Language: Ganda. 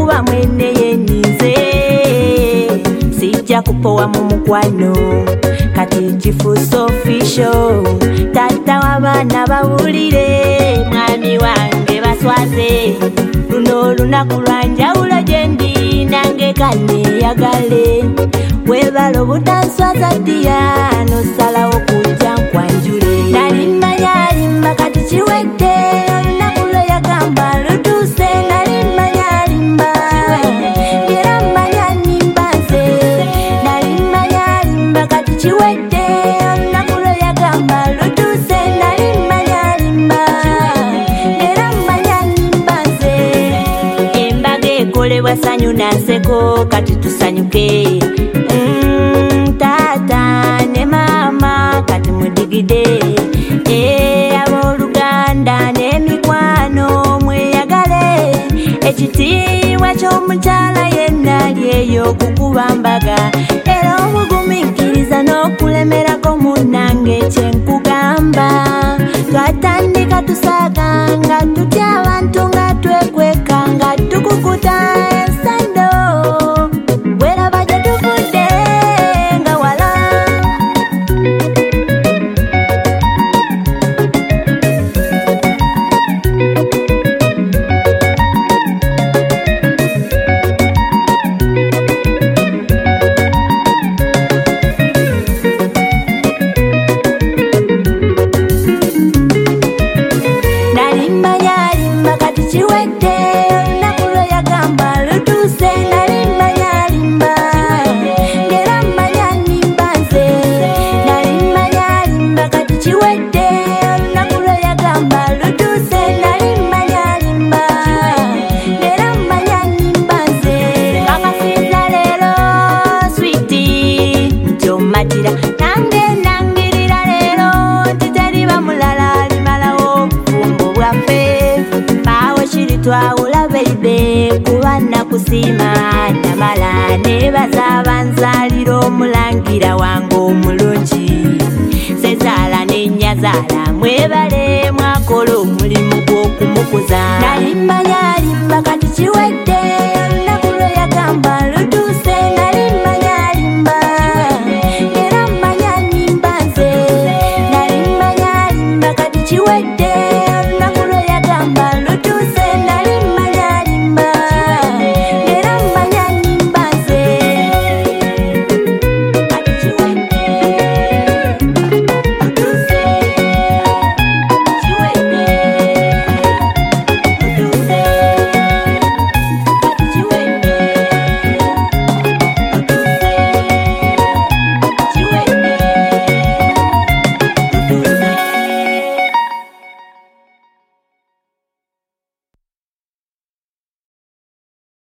kuba mwene yenyize sijja kupowa mu mukwano kati kifuuse official tata w'abaana bawulire mwami wange baswaze luno olunaku lwa njawulo gye ndi nange kanneeyagale webala obutanswaza ddiya nosalawo kujja nkwanjule nali mmanyalimba kati kiwedde olunaku lwe yagamba lutuuse nali mmanyalimba era mmanyanyimba nze nali mmanyalimba kati kiwedde olunaku lwe yagamba lutuuse nali mmanyalimba era mmanyanyimba nze embaga ekolebwa sanyu na nseko kati tusanyuke tata ne mama kati mudigide abooluganda n'emikwano mweyagale ekitiibwa ky'omukyala yenna lyeyo kukuba mbaga era obugumiikiriza n'okulemerako munnange kyenkugamba twatandika tusaaga nga tutya abantu nga twekweka nga tukukuta ensando weraba gye tuvudde nga wala nalimbanyalimba kati kiwedde olunaku lwe yagamba lutuuse nalimbanyalimba ngera mmanyanyimba nze nalimbanyalimba kati kiwedde olunaku lwe yagamba lutuuse nalimbanyalimba ngera mmanyanyimba nze kakasiza leero switi nti omatira nange nangirira leero nti teriba mulala alimalawo obufumbo bwaffe paawo kiri twawula beibe kuba nakusiima namala nebaza abanzaalira omulangira wange omulungi sezaala n'ennyazaala mwebale mwakola omulimu gw'okumukuza nalimbanyalimba kati kiwedde